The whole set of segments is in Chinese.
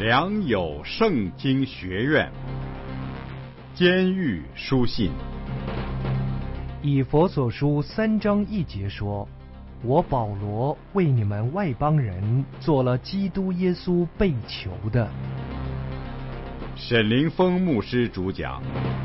良友圣经学院，监狱书信。 以弗所书3章1节说：我保罗为你们外邦人做了基督耶稣被囚的。 沈凌峰牧师主讲。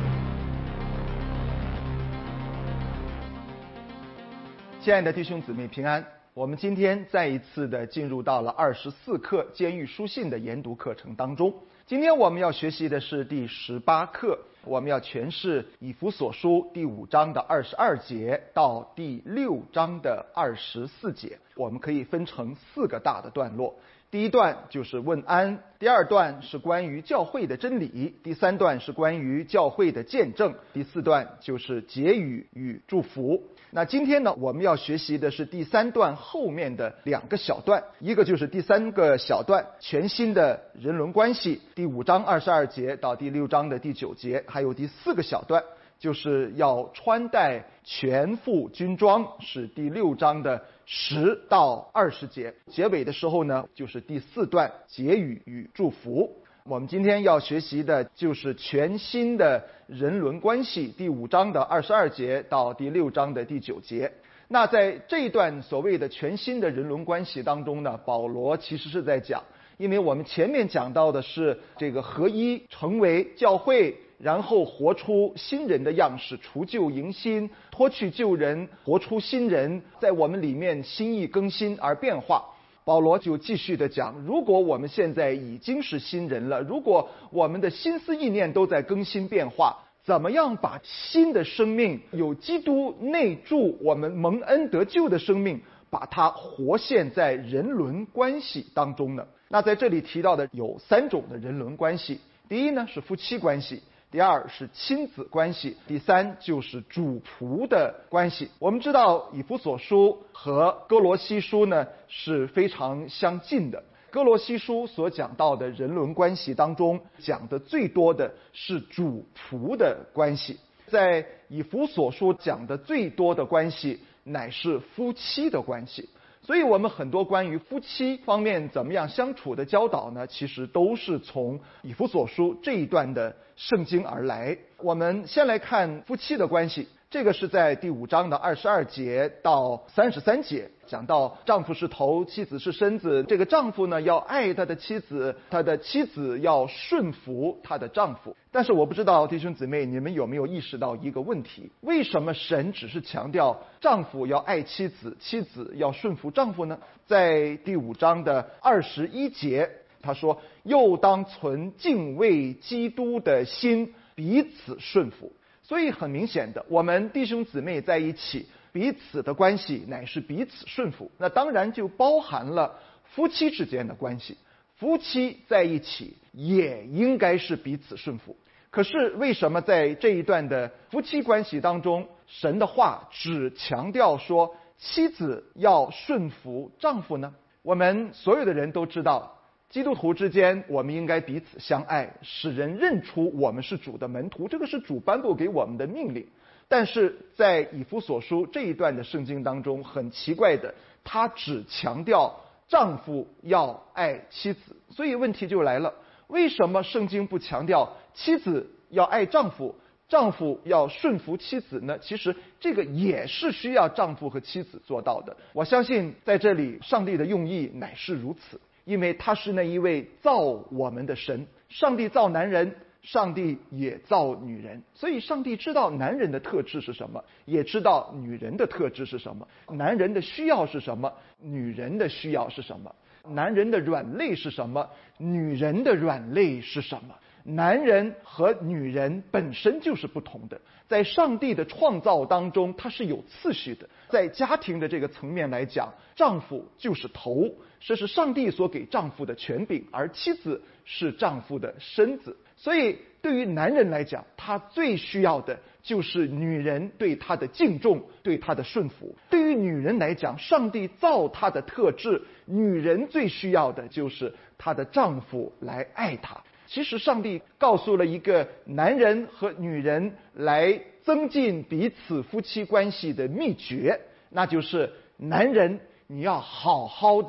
亲爱的弟兄姊妹平安，我们今天再一次的进入到了24课监狱书信的研读课程当中。今天我们要学习的是第18课，我们要诠释以弗所书第5章的22节到第6章的24节。我们可以分成4个大的段落。第一段就是问安，第二段是关于教会的真理，第三段是关于教会的见证，第四段就是结语与祝福。那今天呢，我们要学习的是第3段后面的2个小段，一个就是第3个小段全新的人伦关系，第5章22节到第6章的第9节，还有第4个小段就是要穿戴全副军装，是第6章的10到20节。结尾的时候呢，就是第4段结语与祝福。我们今天要学习的就是全新的人伦关系，第5章的22节到第6章的第9节。那在这一段所谓的全新的人伦关系当中呢，保罗其实是在讲，因为我们前面讲到的是这个合一成为教会，然后活出新人的样式，除旧迎新，脱去旧人，活出新人，在我们里面心意更新而变化。保罗就继续的讲，如果我们现在已经是新人了，如果我们的心思意念都在更新变化，怎么样把新的生命，有基督内住我们蒙恩得救的生命，把它活现在人伦关系当中呢？那在这里提到的有3种的人伦关系，第一呢是夫妻关系，第二是亲子关系，第三就是主仆的关系。我们知道以弗所书和哥罗西书呢是非常相近的。哥罗西书所讲到的人伦关系当中，讲的最多的是主仆的关系，在以弗所书讲的最多的关系乃是夫妻的关系。所以我们很多关于夫妻方面怎么样相处的教导呢，其实都是从以弗所书这一段的圣经而来。我们先来看夫妻的关系，这个是在第5章的22节到33节，讲到丈夫是头，妻子是身子。这个丈夫呢要爱他的妻子，他的妻子要顺服他的丈夫。但是我不知道弟兄姊妹你们有没有意识到一个问题，为什么神只是强调丈夫要爱妻子，妻子要顺服丈夫呢？在第5章的21节他说，又当存敬畏基督的心，彼此顺服。所以很明显的，我们弟兄姊妹在一起，彼此的关系乃是彼此顺服，那当然就包含了夫妻之间的关系，夫妻在一起也应该是彼此顺服。可是为什么在这一段的夫妻关系当中，神的话只强调说妻子要顺服丈夫呢？我们所有的人都知道，基督徒之间我们应该彼此相爱，使人认出我们是主的门徒，这个是主颁布给我们的命令。但是在以弗所书这一段的圣经当中，很奇怪的，他只强调丈夫要爱妻子。所以问题就来了，为什么圣经不强调妻子要爱丈夫，丈夫要顺服妻子呢？其实这个也是需要丈夫和妻子做到的。我相信在这里上帝的用意乃是如此，因为他是那一位造我们的神，上帝造男人，上帝也造女人，所以上帝知道男人的特质是什么，也知道女人的特质是什么，男人的需要是什么，女人的需要是什么，男人的软肋是什么，女人的软肋是什么。男人和女人本身就是不同的，在上帝的创造当中它是有次序的。在家庭的这个层面来讲，丈夫就是头，这是上帝所给丈夫的权柄，而妻子是丈夫的身子。所以对于男人来讲，他最需要的就是女人对他的敬重，对他的顺服。对于女人来讲，上帝造她的特质，女人最需要的就是她的丈夫来爱她。其实上帝告诉了一个男人和女人来增进彼此夫妻关系的秘诀，那就是男人你要好好的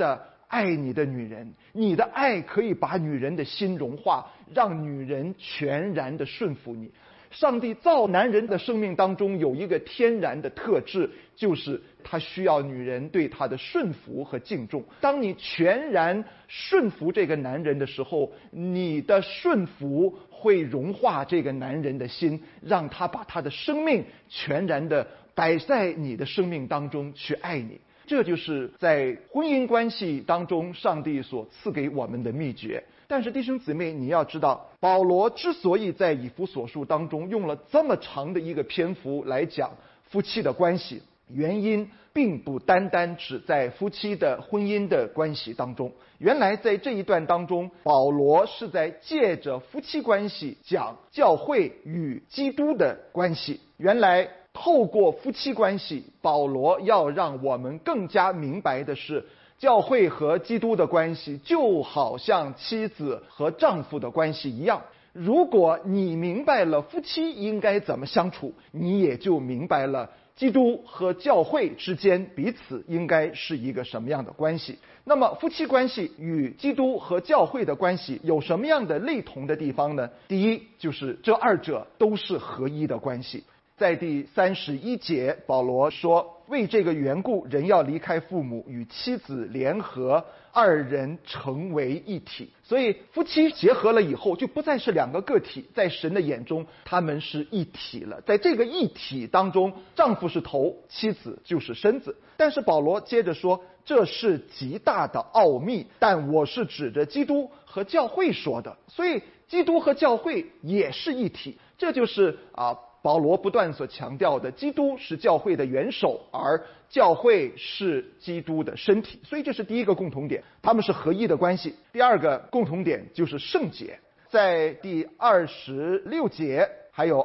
爱你的女人，你的爱可以把女人的心融化，让女人全然的顺服你。上帝造男人的生命当中有一个天然的特质，就是他需要女人对他的顺服和敬重。当你全然顺服这个男人的时候，你的顺服会融化这个男人的心，让他把他的生命全然的摆在你的生命当中去爱你。这就是在婚姻关系当中上帝所赐给我们的秘诀。但是弟兄姊妹，你要知道，保罗之所以在以弗所书当中用了这么长的一个篇幅来讲夫妻的关系，原因并不单单只在夫妻的婚姻的关系当中。原来在这一段当中，保罗是在借着夫妻关系讲教会与基督的关系。原来透过夫妻关系，保罗要让我们更加明白的是，教会和基督的关系就好像妻子和丈夫的关系一样。如果你明白了夫妻应该怎么相处，你也就明白了基督和教会之间彼此应该是一个什么样的关系。那么夫妻关系与基督和教会的关系有什么样的类同的地方呢？第一，就是这二者都是合一的关系。在第31节，保罗说，为这个缘故，人要离开父母，与妻子联合，二人成为一体。所以夫妻结合了以后，就不再是两个个体，在神的眼中他们是一体了。在这个一体当中，丈夫是头，妻子就是身子。但是保罗接着说，这是极大的奥秘，但我是指着基督和教会说的。所以基督和教会也是一体。这就是保罗不断所强调的，基督是教会的元首，而教会是基督的身体。所以这是第一个共同点，他们是合一的关系。第二个共同点就是圣洁。在第26节还有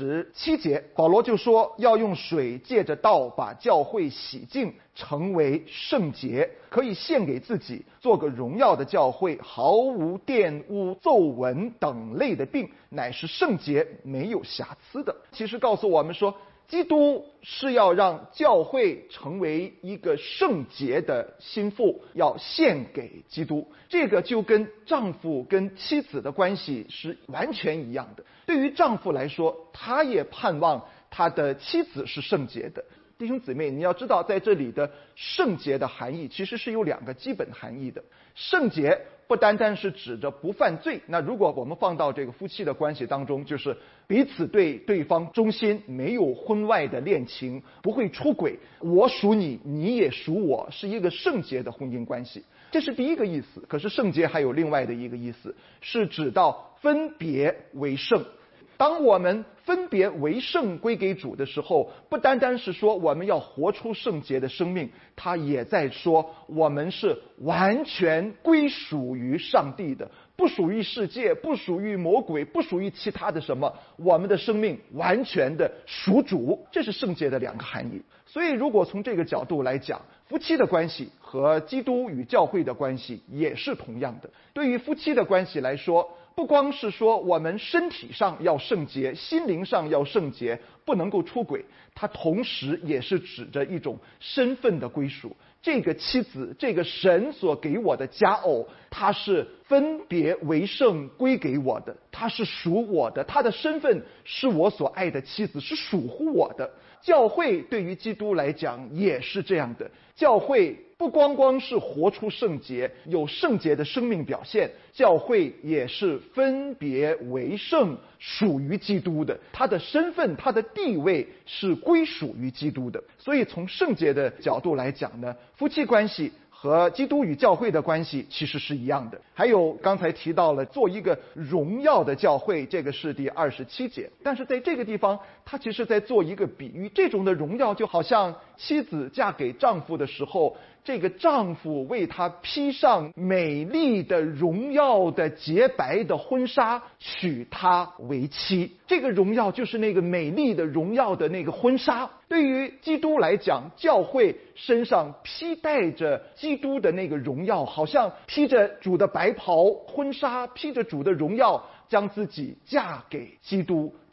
27节，保罗就说要用水借着道把教会洗净，成为圣洁，可以献给自己，做个荣耀的教会，毫无玷污、皱纹等类的病，乃是圣洁，没有瑕疵的。其实告诉我们说，基督是要让教会成为一个圣洁的心腹，要献给基督。这个就跟丈夫跟妻子的关系是完全一样的。对于丈夫来说，他也盼望他的妻子是圣洁的。弟兄姊妹，你要知道，在这里的圣洁的含义其实是有两个基本含义的。圣洁不单单是指着不犯罪，那如果我们放到这个夫妻的关系当中，就是彼此对对方忠心，没有婚外的恋情，不会出轨，我属你，你也属我，是一个圣洁的婚姻关系。这是第一个意思。可是圣洁还有另外的一个意思，是指到分别为圣。当我们分别为圣归给主的时候，不单单是说我们要活出圣洁的生命，他也在说我们是完全归属于上帝的，不属于世界，不属于魔鬼，不属于其他的什么，我们的生命完全的属主。这是圣洁的两个含义。所以如果从这个角度来讲，夫妻的关系和基督与教会的关系也是同样的。对于夫妻的关系来说，不光是说我们身体上要圣洁，心灵上要圣洁，不能够出轨，它同时也是指着一种身份的归属。这个妻子，这个神所给我的佳偶，他是分别为圣归给我的，他是属我的，他的身份是我所爱的妻子，是属乎我的。教会对于基督来讲也是这样的，教会不光光是活出圣洁，有圣洁的生命表现，教会也是分别为圣，属于基督的，他的身份，他的地位是归属于基督的。所以从圣洁的角度来讲呢，夫妻关系和基督与教会的关系其实是一样的。还有刚才提到了做一个荣耀的教会，这个是第27节。但是在这个地方，他其实在做一个比喻，这种的荣耀就好像妻子嫁给丈夫的时候，这个丈夫为她披上美丽的荣耀的洁白的婚纱，娶她为妻。这个荣耀就是那个美丽的荣耀的那个婚纱。对于基督来讲，教会身上披戴着基督的那个荣耀，好像披着主的白袍婚纱，披着主的荣耀，将自己嫁给基督，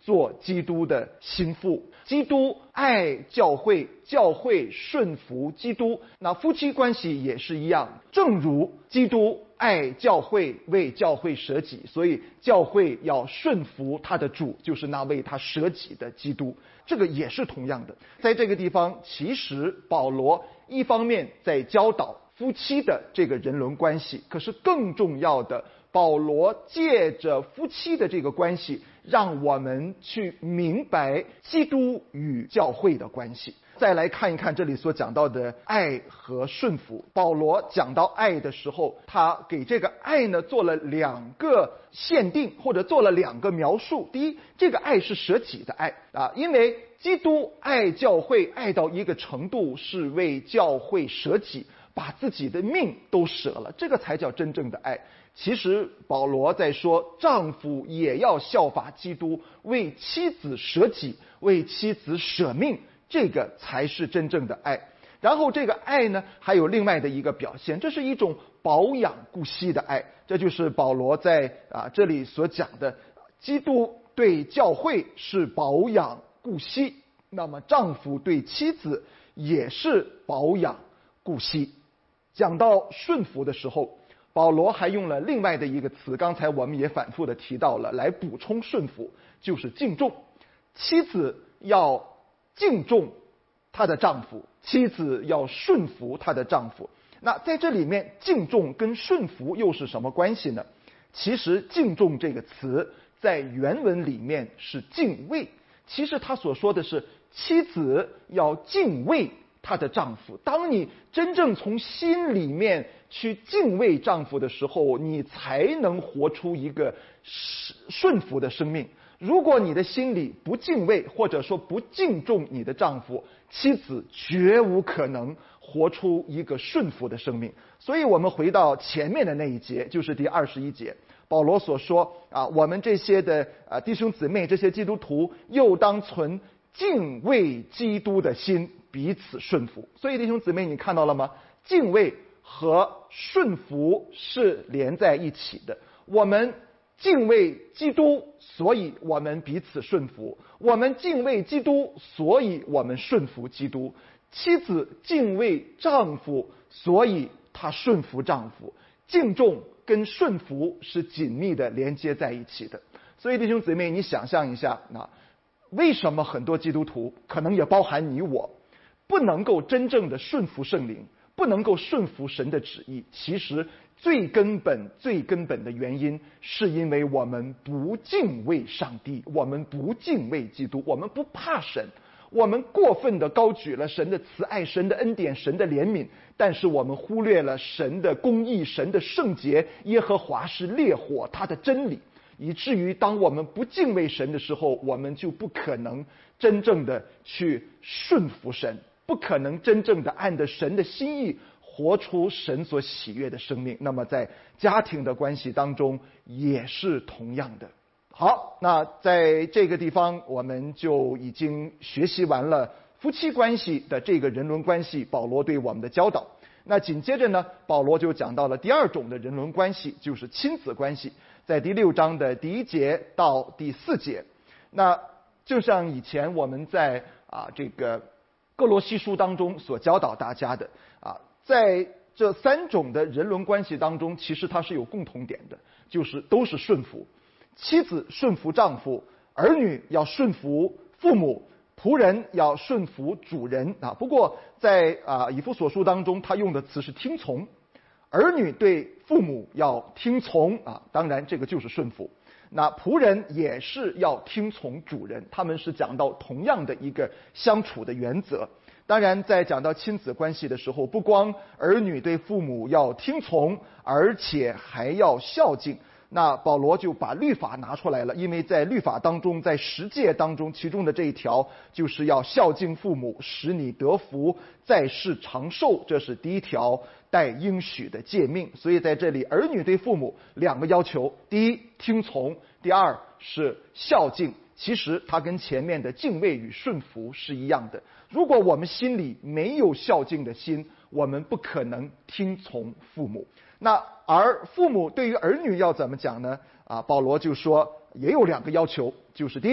做基督的心腹。基督爱教会，教会顺服基督。那夫妻关系也是一样，正如基督爱教会，为教会舍己，所以教会要顺服他的主，就是那为他舍己的基督。这个也是同样的。在这个地方，其实保罗一方面在教导夫妻的这个人伦关系，可是更重要的，保罗借着夫妻的这个关系，让我们去明白基督与教会的关系。再来看一看这里所讲到的爱和顺服。保罗讲到爱的时候，他给这个爱呢做了2个限定，或者做了2个描述。第一，这个爱是舍己的爱啊，因为基督爱教会爱到一个程度，是为教会舍己，把自己的命都舍了，这个才叫真正的爱。其实保罗在说，丈夫也要效法基督，为妻子舍己，为妻子舍命，这个才是真正的爱。然后这个爱呢，还有另外的一个表现，这是一种保养顾惜的爱。这就是保罗在这里所讲的，基督对教会是保养顾惜，那么丈夫对妻子也是保养顾惜。讲到顺服的时候，保罗还用了另外的一个词，刚才我们也反复的提到了，来补充顺服，就是敬重。妻子要敬重她的丈夫，妻子要顺服她的丈夫。那在这里面，敬重跟顺服又是什么关系呢？其实敬重这个词在原文里面是敬畏，其实他所说的是妻子要敬畏她的丈夫。当你真正从心里面去敬畏丈夫的时候，你才能活出一个顺服的生命。如果你的心里不敬畏，或者说不敬重你的丈夫，妻子绝无可能活出一个顺服的生命。所以我们回到前面的那一节，就是第21节，保罗所说我们这些的弟兄姊妹，这些基督徒又当存敬畏基督的心，彼此顺服。所以弟兄姊妹，你看到了吗？敬畏和顺服是连在一起的。我们敬畏基督，所以我们彼此顺服；我们敬畏基督，所以我们顺服基督。妻子敬畏丈夫，所以她顺服丈夫。敬重跟顺服是紧密的连接在一起的。所以弟兄姊妹，你想象一下，为什么很多基督徒，可能也包含你我，不能够真正的顺服圣灵，不能够顺服神的旨意？其实最根本的原因，是因为我们不敬畏上帝，我们不敬畏基督，我们不怕神，我们过分的高举了神的慈爱、神的恩典、神的怜悯，但是我们忽略了神的公义、神的圣洁。耶和华是烈火，他的真理，以至于当我们不敬畏神的时候，我们就不可能真正的去顺服神，不可能真正的按着神的心意活出神所喜悦的生命。那么在家庭的关系当中也是同样的。好，那在这个地方我们就已经学习完了夫妻关系的这个人伦关系，保罗对我们的教导。那紧接着呢，保罗就讲到了第2种的人伦关系，就是亲子关系，在第6章的第1节到第4节。那就像以前我们在这个哥罗西书当中所教导大家的在这3种的人伦关系当中，其实它是有共同点的，就是都是顺服。妻子顺服丈夫，儿女要顺服父母，仆人要顺服主人不过在以弗所书当中，他用的词是听从。儿女对父母要听从当然这个就是顺服。那仆人也是要听从主人，他们是讲到同样的一个相处的原则。当然在讲到亲子关系的时候，不光儿女对父母要听从，而且还要孝敬。那保罗就把律法拿出来了，因为在律法当中，在10诫当中，其中的这一条就是要孝敬父母，使你得福，在世长寿，这是第1条带应许的诫命。所以在这里，儿女对父母2个要求：第一，听从；第二是孝敬。其实它跟前面的敬畏与顺服是一样的。如果我们心里没有孝敬的心，我们不可能听从父母。那而父母对于儿女要怎么讲呢？保罗就说也有2个要求，就是第一，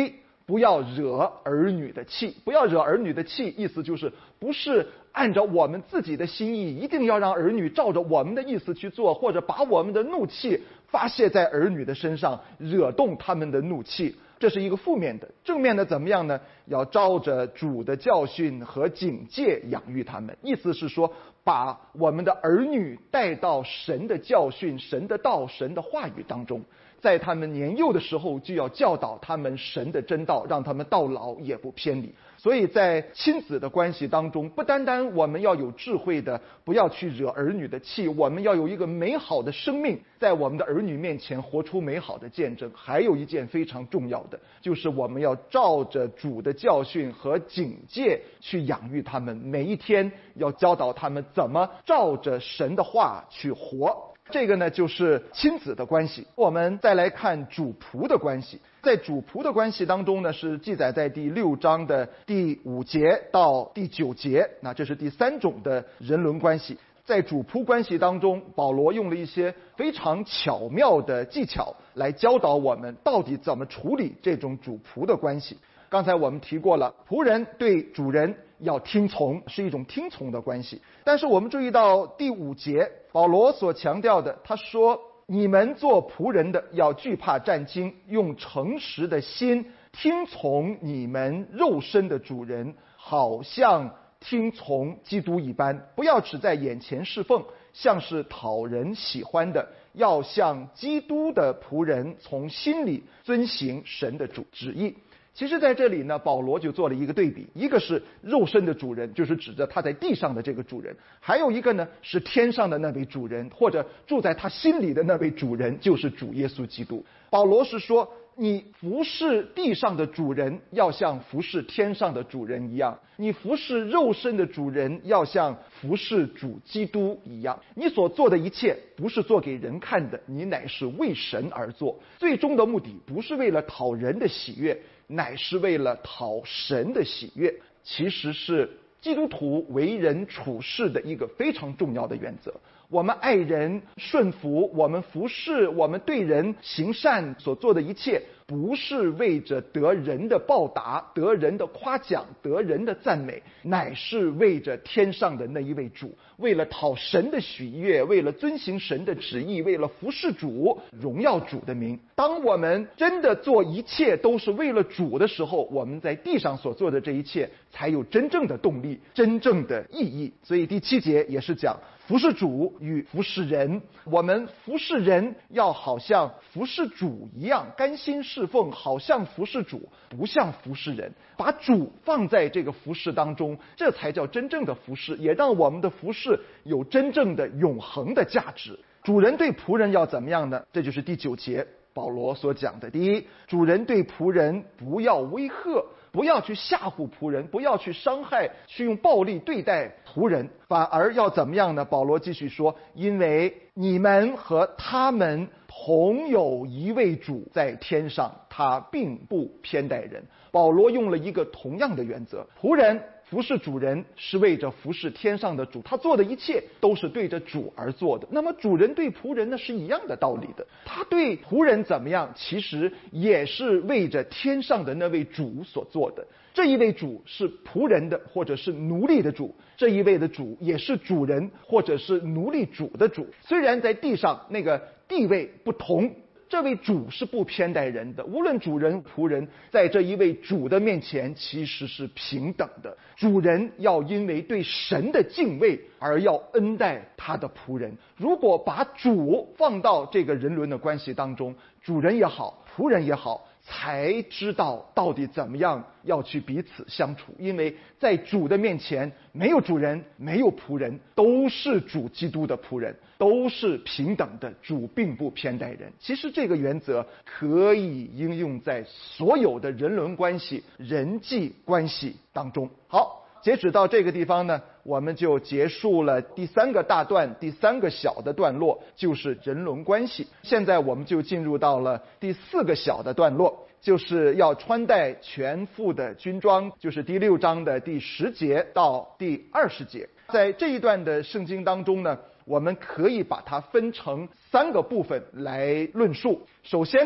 不要惹儿女的气。不要惹儿女的气，意思就是不是按照我们自己的心意，一定要让儿女照着我们的意思去做，或者把我们的怒气发泄在儿女的身上，惹动他们的怒气。这是一个负面的。正面的怎么样呢？要照着主的教训和警戒养育他们。意思是说，把我们的儿女带到神的教训、神的道、神的话语当中，在他们年幼的时候就要教导他们神的真道，让他们到老也不偏离。所以在亲子的关系当中，不单单我们要有智慧的，不要去惹儿女的气，我们要有一个美好的生命，在我们的儿女面前活出美好的见证。还有一件非常重要的，就是我们要照着主的教训和警戒去养育他们，每一天要教导他们怎么照着神的话去活。这个呢，就是亲子的关系。我们再来看主仆的关系。在主仆的关系当中呢，是记载在第6章的第5节到第9节。那这是第3种的人伦关系。在主仆关系当中，保罗用了一些非常巧妙的技巧来教导我们到底怎么处理这种主仆的关系。刚才我们提过了，仆人对主人要听从，是一种听从的关系。但是我们注意到第5节，保罗所强调的，他说，你们做仆人的要惧怕战兢，用诚实的心听从你们肉身的主人，好像听从基督一般，不要只在眼前侍奉，像是讨人喜欢的，要像基督的仆人，从心里遵行神的旨意。其实在这里呢，保罗就做了一个对比，一个是肉身的主人，就是指着他在地上的这个主人，还有一个呢是天上的那位主人，或者住在他心里的那位主人，就是主耶稣基督。保罗是说，你服侍地上的主人，要像服侍天上的主人一样；你服侍肉身的主人，要像服侍主基督一样。你所做的一切，不是做给人看的，你乃是为神而做。最终的目的，不是为了讨人的喜悦，乃是为了讨神的喜悦。其实是基督徒为人处事的一个非常重要的原则。我们爱人顺服，我们服侍，我们对人行善所做的一切，不是为着得人的报答，得人的夸奖，得人的赞美，乃是为着天上的那一位主，为了讨神的喜悦，为了遵行神的旨意，为了服侍主，荣耀主的名。当我们真的做一切都是为了主的时候，我们在地上所做的这一切才有真正的动力，真正的意义。所以第7节也是讲服侍主与服侍人，我们服侍人要好像服侍主一样，甘心侍奉，好像服侍主，不像服侍人。把主放在这个服侍当中，这才叫真正的服侍，也让我们的服侍有真正的永恒的价值。主人对仆人要怎么样呢？这就是第9节保罗所讲的。第一，主人对仆人不要威吓，不要去吓唬仆人，不要去伤害，去用暴力对待仆人，反而要怎么样呢？保罗继续说，因为你们和他们同有一位主在天上，他并不偏待人。保罗用了一个同样的原则，仆人服侍主人是为着服侍天上的主，他做的一切都是对着主而做的。那么主人对仆人呢是一样的道理的，他对仆人怎么样，其实也是为着天上的那位主所做的。这一位主是仆人的或者是奴隶的主，这一位的主也是主人或者是奴隶主的主。虽然在地上那个地位不同，这位主是不偏待人的，无论主人仆人，在这一位主的面前其实是平等的。主人要因为对神的敬畏而要恩待他的仆人。如果把主放到这个人伦的关系当中，主人也好，仆人也好，才知道到底怎么样要去彼此相处。因为在主的面前，没有主人，没有仆人，都是主基督的仆人，都是平等的，主并不偏待人。其实这个原则可以应用在所有的人伦关系、人际关系当中。好，截止到这个地方呢，我们就结束了第3个大段，第3个小的段落，就是人伦关系。现在我们就进入到了第4个小的段落，就是要穿戴全副的军装，就是第6章的第10节到第20节。在这一段的圣经当中呢，我们可以把它分成3个部分来论述。首先呢，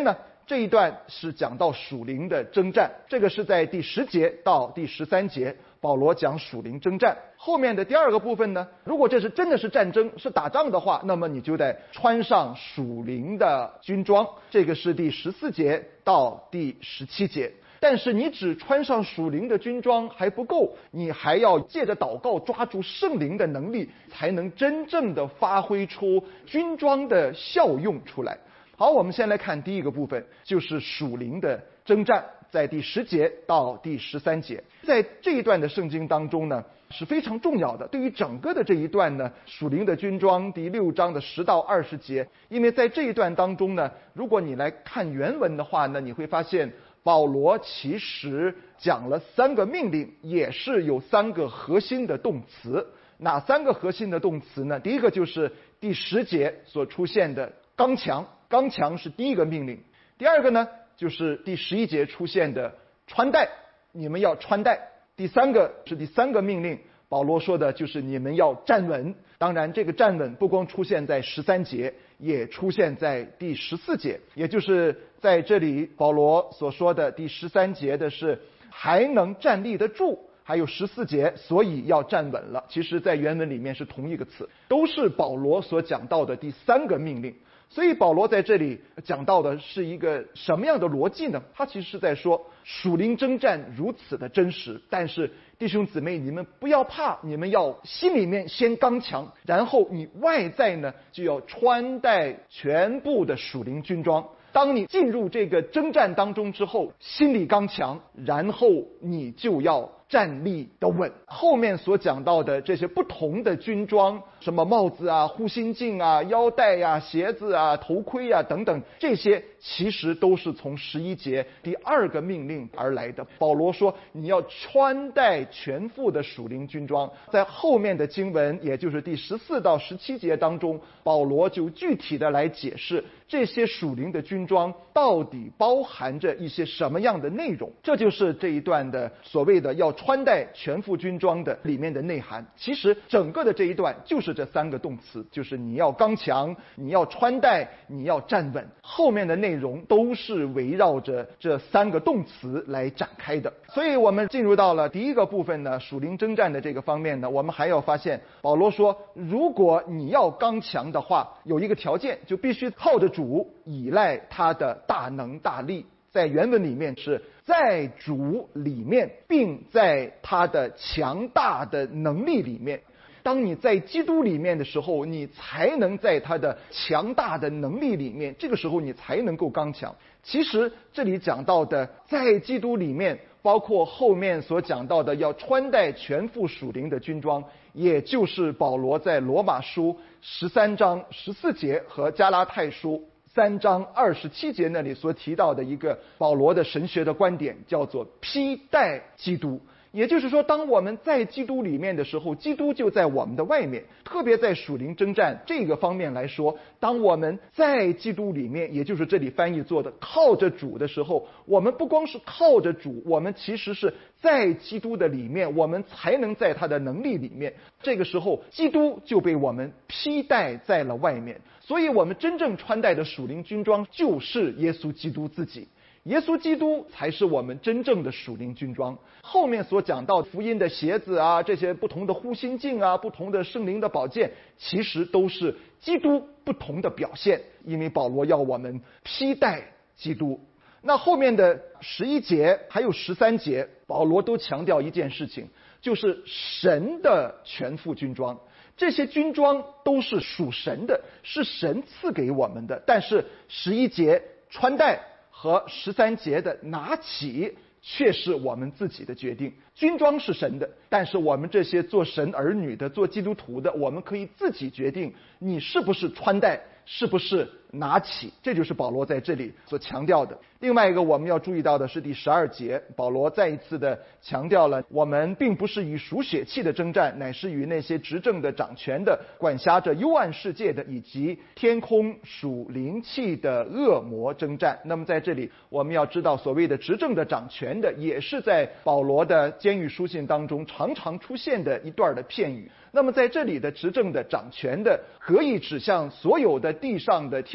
这一段是讲到属灵的征战，这个是在第10节到第13节，保罗讲属灵征战。后面的第2个部分呢，如果这是真的是战争，是打仗的话，那么你就得穿上属灵的军装，这个是第14节到第17节。但是你只穿上属灵的军装还不够，你还要借着祷告抓住圣灵的能力，才能真正的发挥出军装的效用出来。好，我们先来看第一个部分，就是属灵的征战，在第10节到第13节。在这一段的圣经当中呢，是非常重要的。对于整个的这一段呢，属灵的军装第6章的10到20节，因为在这一段当中呢，如果你来看原文的话呢，你会发现保罗其实讲了3个命令，也是有3个核心的动词。哪3个核心的动词呢？第一个就是第10节所出现的刚强，刚强是第一个命令。第2个呢，就是第11节出现的穿戴，你们要穿戴。第3个是第3个命令，保罗说的就是你们要站稳。当然这个站稳不光出现在13节，也出现在第14节，也就是在这里保罗所说的第13节的是还能站立得住，还有14节所以要站稳了，其实在原文里面是同一个词，都是保罗所讲到的第3个命令。所以保罗在这里讲到的是一个什么样的逻辑呢？他其实是在说属灵征战如此的真实，但是弟兄姊妹你们不要怕，你们要心里面先刚强，然后你外在呢就要穿戴全部的属灵军装。当你进入这个征战当中之后，心里刚强，然后你就要站立得稳。后面所讲到的这些不同的军装，什么帽子啊、护心镜啊、腰带呀、鞋子啊、头盔啊等等，这些其实都是从11节第2个命令而来的。保罗说你要穿戴全副的属灵军装。在后面的经文，也就是第14到17节当中，保罗就具体的来解释这些属灵的军装到底包含着一些什么样的内容。这就是这一段的所谓的要穿戴全副军装的里面的内涵。其实整个的这一段就是这3个动词，就是你要刚强，你要穿戴，你要站稳。后面的内容都是围绕着这3个动词来展开的。所以我们进入到了第一个部分呢，属灵征战的这个方面呢，我们还要发现保罗说如果你要刚强的话，有一个条件，就必须靠着主，依赖他的大能大力。在原文里面是在主里面，并在他的强大的能力里面。当你在基督里面的时候，你才能在他的强大的能力里面，这个时候你才能够刚强。其实这里讲到的在基督里面，包括后面所讲到的要穿戴全副属灵的军装，也就是保罗在罗马书13章14节和加拉太书3章27节那里所提到的一个保罗的神学的观点，叫做披戴基督。也就是说，当我们在基督里面的时候，基督就在我们的外面。特别在属灵征战这个方面来说，当我们在基督里面，也就是这里翻译做的靠着主的时候，我们不光是靠着主，我们其实是在基督的里面，我们才能在他的能力里面。这个时候基督就被我们披戴在了外面。所以我们真正穿戴的属灵军装就是耶稣基督自己。耶稣基督才是我们真正的属灵军装。后面所讲到福音的鞋子啊，这些不同的护心镜啊，不同的圣灵的宝剑，其实都是基督不同的表现，因为保罗要我们披戴基督。那后面的11节还有13节，保罗都强调一件事情，就是神的全副军装。这些军装都是属神的，是神赐给我们的。但是11节穿戴和13节的拿起却是我们自己的决定。军装是神的，但是我们这些做神儿女的、做基督徒的，我们可以自己决定你是不是穿戴，是不是拿起。这就是保罗在这里所强调的。另外一个我们要注意到的是第12节，保罗再一次的强调了我们并不是与属血气的征战，乃是与那些执政的、掌权的、管辖着幽暗世界的，以及天空属灵气的恶魔征战。那么在这里我们要知道，所谓的执政的、掌权的，也是在保罗的监狱书信当中常常出现的一段的片语。那么在这里的执政的、掌权的，可以指向所有的地上的、天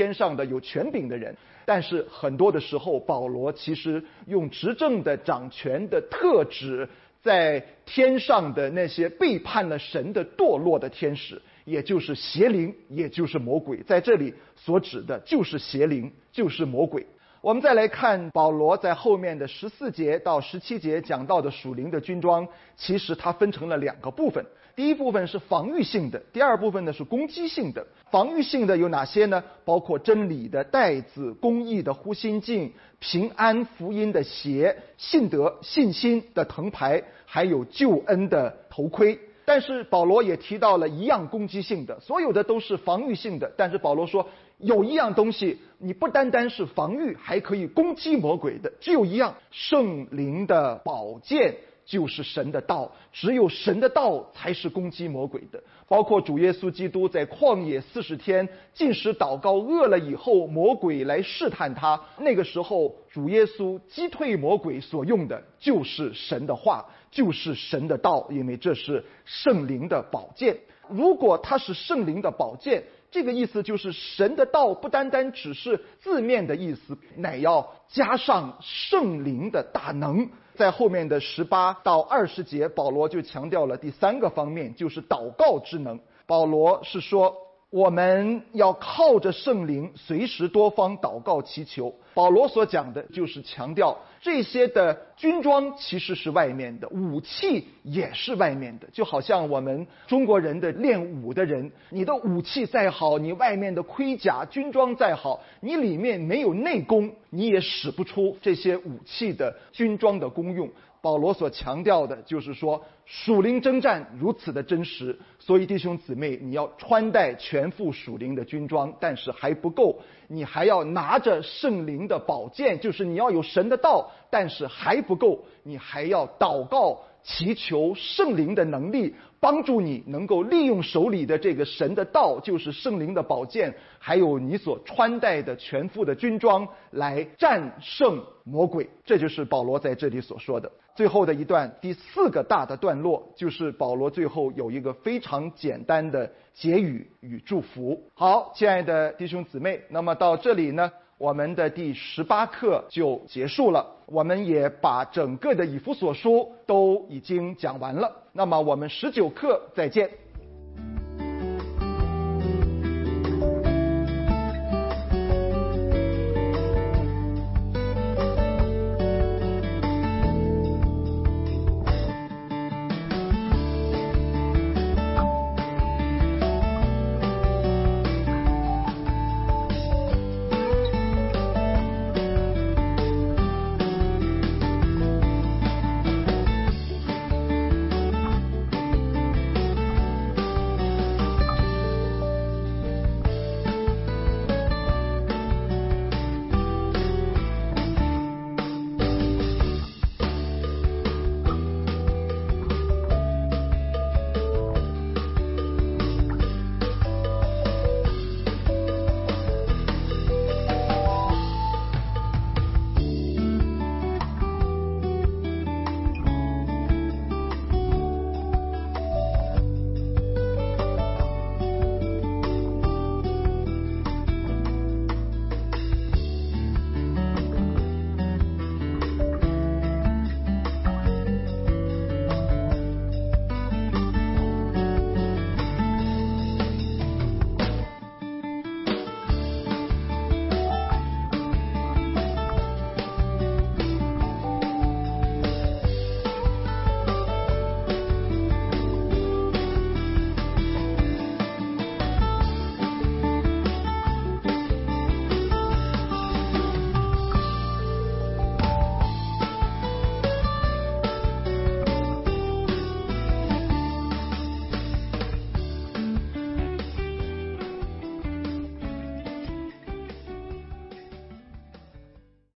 天上的有权柄的人。但是很多的时候，保罗其实用执政的掌权的特指在天上的那些背叛了神的堕落的天使，也就是邪灵，也就是魔鬼。在这里所指的就是邪灵，就是魔鬼。我们再来看保罗在后面的14节到17节讲到的属灵的军装，其实它分成了2个部分。第一部分是防御性的，第二部分呢是攻击性的。防御性的有哪些呢？包括真理的带子、公义的护心镜、平安福音的鞋、信德信心的藤牌，还有救恩的头盔。但是保罗也提到了一样攻击性的，所有的都是防御性的。但是保罗说，有一样东西你不单单是防御，还可以攻击魔鬼的，只有一样，圣灵的宝剑就是神的道，只有神的道才是攻击魔鬼的。包括主耶稣基督在旷野40天禁食祷告饿了以后，魔鬼来试探他，那个时候主耶稣击退魔鬼所用的就是神的话，就是神的道，因为这是圣灵的宝剑。如果它是圣灵的宝剑，这个意思就是神的道不单单只是字面的意思，乃要加上圣灵的大能。在后面的18到20节，保罗就强调了第3个方面，就是祷告之能。保罗是说，我们要靠着圣灵随时多方祷告祈求。保罗所讲的就是强调这些的军装其实是外面的，武器也是外面的。就好像我们中国人的练武的人，你的武器再好，你外面的盔甲军装再好，你里面没有内功，你也使不出这些武器的军装的功用。保罗所强调的就是说，属灵征战如此的真实，所以弟兄姊妹，你要穿戴全副属灵的军装，但是还不够，你还要拿着圣灵的宝剑，就是你要有神的道，但是还不够，你还要祷告祈求圣灵的能力，帮助你能够利用手里的这个神的道，就是圣灵的宝剑，还有你所穿戴的全副的军装，来战胜魔鬼。这就是保罗在这里所说的。最后的一段，第4个大的段落，就是保罗最后有一个非常简单的结语与祝福。好，亲爱的弟兄姊妹，那么到这里呢，我们的第18课就结束了。我们也把整个的以弗所书都已经讲完了。那么我们19课再见。